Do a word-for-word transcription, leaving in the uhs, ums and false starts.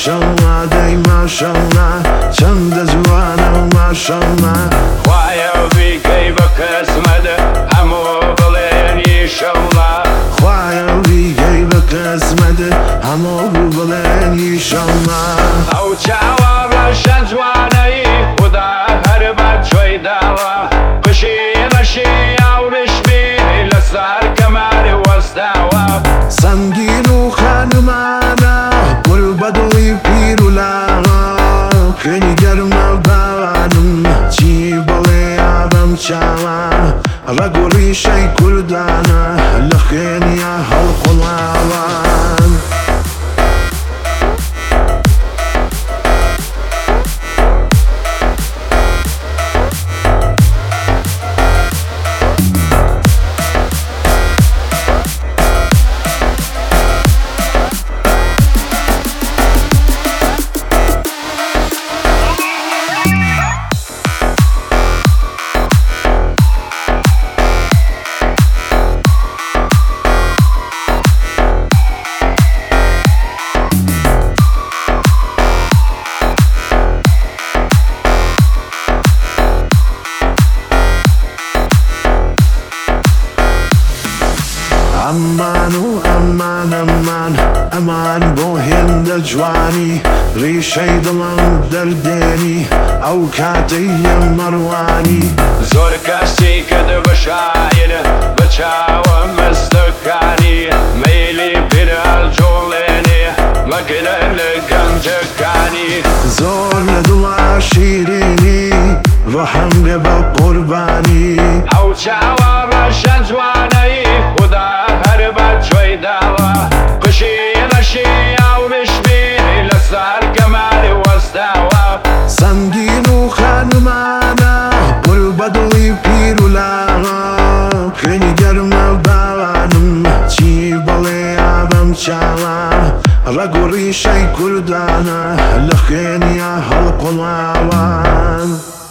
ماشاءالله دای ماشاءالله چند جوانم ماشاءالله خوایە بیکەی بە قسمەت هەموو بڵێن ئیشەڵڵا خوایە بیکەی بە قسمەت هەموو بڵێن ئیشەڵڵا ئەو چاوە ڕەشە جوانەی خودا هەر بە چۆی داوە قشی مەشی ئەوریشمی لەسەر کەماری وەستاوە سەنگین و خانمانە گوڵ بە دڵی پیر و لاغا خوێنی گەرمە باوانم چی بڵێ ئابەم چاوە ڕەگ و ڕیشەی کوردانە لە خوێنیە هەڵقوڵاوان ئەمان و ئەمان ئەمان ئەمان بۆ هێندە جوانی ڕیشەی دڵم دەردێنی ئەو کاتەی مەڕوانی زۆر کەسی کرد بە شاعیر بە چاوە مەستەکانی مەیلی پیرەجوڵێنێ مەگرە لە گەنجەکانی زۆر لە دڵا شیرینی ڕەحەم بێ بە قوربانی ئەو چاوە ڕەشە جوانەی خودا هەر بە چۆی داوە قشی مەشی ئەوریشمی لەسەر کەماری وەستاوە سەنگین و خانمانە گوڵ بە دڵی پیر و لاغا خوێنی گەرمە باوانم چی بڵێ ئابەم چاوە ڕەگ و ڕیشەی کوردانە لە خوێنیە هەڵقوڵاوان